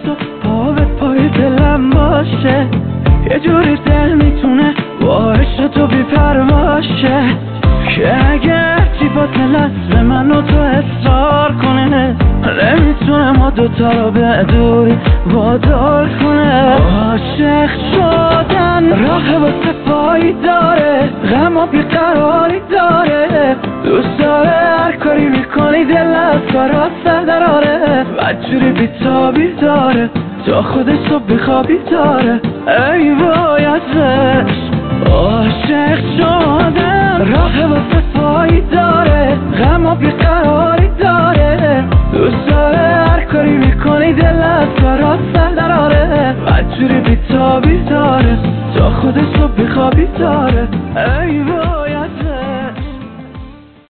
تو پا به پای دلم باشه، یه جوری دل میتونه با عشق تو بی‌پرواشه که اگه چی واسه لحظه من و تو اصرار کنه، نمیتونه ما دوتا رو به دوری وادار کنه. عاشق شدن راه واسه پایی داره، غم و بیقراری داره، دوست داره هر کاری میکنی دل از کارات سر دراره، بدجوری بیتابی داره تا خودش رو بخوابی داره. ای وای ازش عاشق شدن راه واسه پایی داره، غم و بیقراری داره، دوست داره هر کاری میکنی دل از کارات سر دراره، بدجوری بیتابی داره تا خودش رو بخوابی داره. ای وای